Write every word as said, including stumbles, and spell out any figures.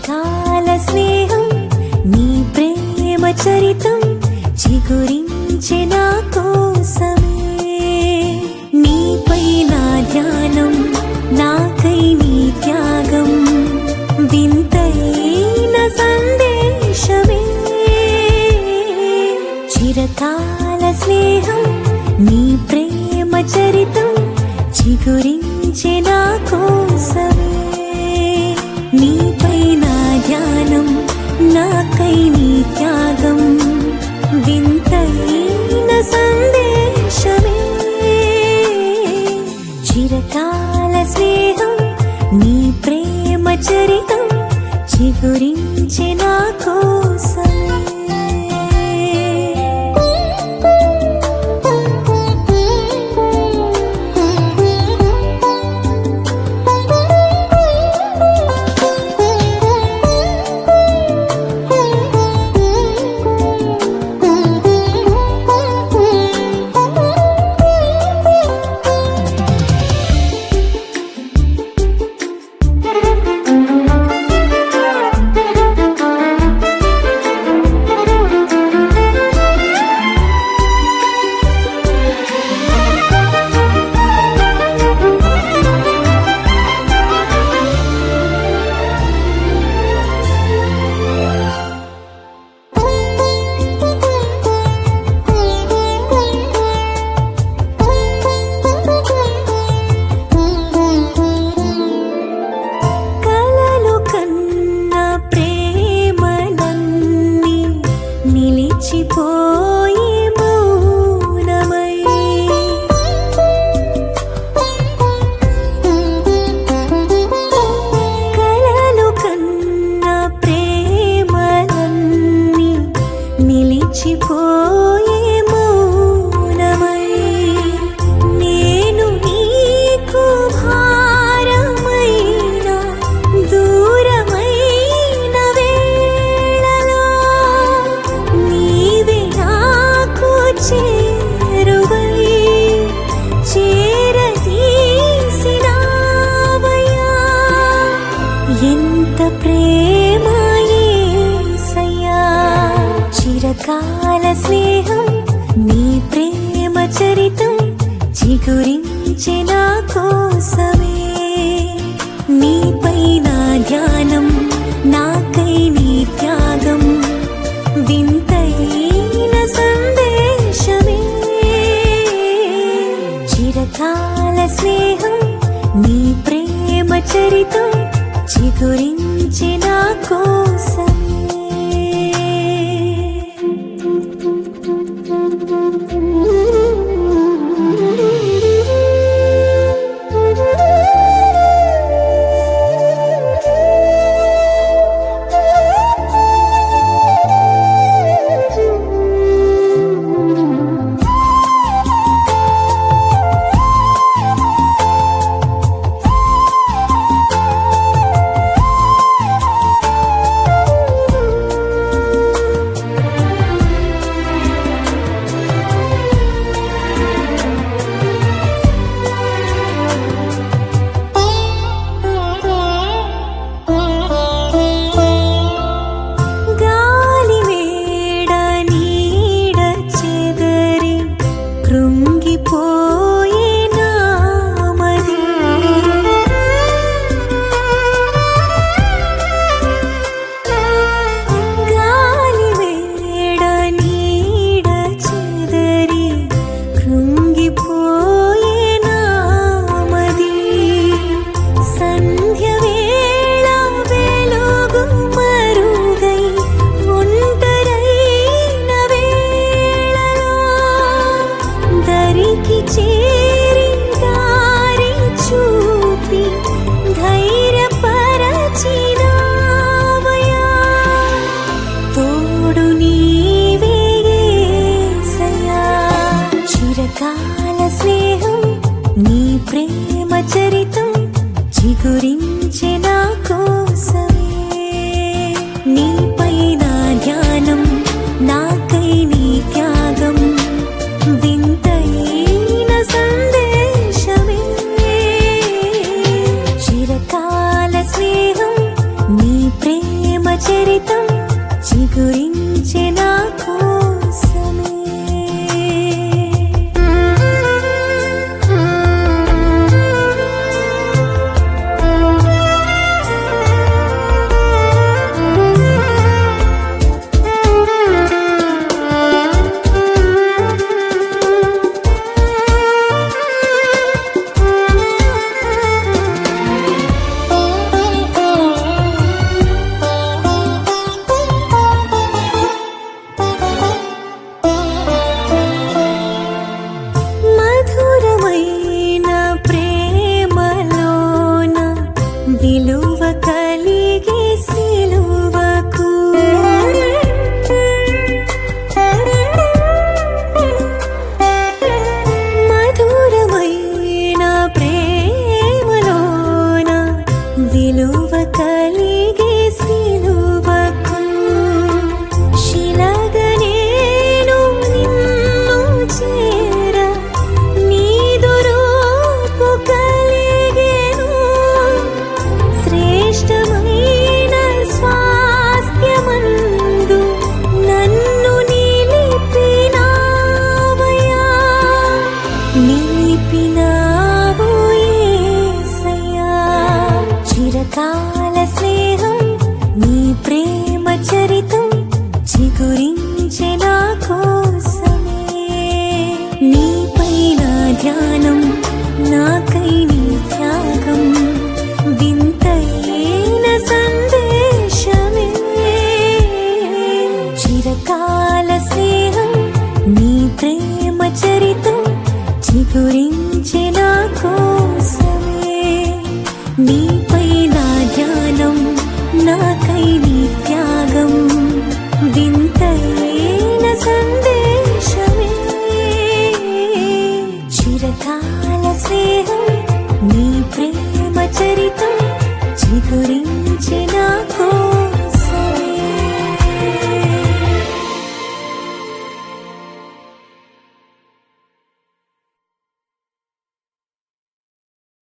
చిరకాల స్నేహం నీ ప్రేమ చరితం చిగురించే నా కోసమే నీపై నా ధ్యానం నాకై నీ త్యాగం వింతైన సందేశమే చిరకాల స్నేహం నీ ప్రేమ చరితం చిగురించే నా కోసమే నీపై నా ధ్యానం నాకై నీ త్యాగం వింతైన సందేశమే చిరకాల స్నేహం నీ ప్రేమ చరితం చిగురించే నా కోసమే నిలిచిపోయే మౌనమై కలలు కన్న ప్రేమలన్నీ నిలిచిపోయే మౌనమై నేను నీకు భారమైన దూరమైన వేళలో నీవే నాకు చేరువై చేరదీసినావయ్యా ఎంత ప్రేమ యేసయ్యా చిరకాల స్నేహం నీ ప్రేమ చరితం చిగురించే నా కోసమే నీపై నా ధ్యానం నాకై నీ త్యాగం వింతైన సందేశమే చిరకాల స్నేహం నీ ప్రేమ చరితం చిగురించే నా కోసమే కృంగిపోయే నామది గాలి వేడ నీడ చెదరి కృంగిపోయే నామది సంధ్య వేళ వెలుగు మరుగై ఒంటరైన వేళలో దరికి చేరి దారి చూపి ధైర్యపరచినావయ్యా తోడు నీవే యేసయ్యా చిరకాల స్నేహం నీ ప్రేమ చరితం చిగురించే నా కోసమే నీపై నా ధ్యానం నాకై నీ త్యాగం వింతైన సందేశమే చిరకాల స్నేహం నీ ప్రేమ విలువ కలిగే సిలువకు మధురమైన ప్రేమలోన విలువ కలిగే సిలువకు శిలగా నేను నిన్ను చేర నీదు రూపు కలిగెను శ్రేష్టమైన స్వాస్థ్యమందు నన్ను నిలిపినావయ్యా నిలిపినావు యేసయ్యా చిరకాల స్నేహం నీ ప్రేమ చరితం చిగురించే నా కోసమే నీపైన ధ్యానం నాకై నీ త్యాగం వింతైన సందేశమే చిరకాల స్నేహం నీ ప్రేమ చరితం చిగురించే నా కోసమే నీపైన ధ్యానం నాకై నీ త్యాగం వింతైన సందేశమే చిరకాల స్నేహం నీ ప్రేమ చరితం చిగురించే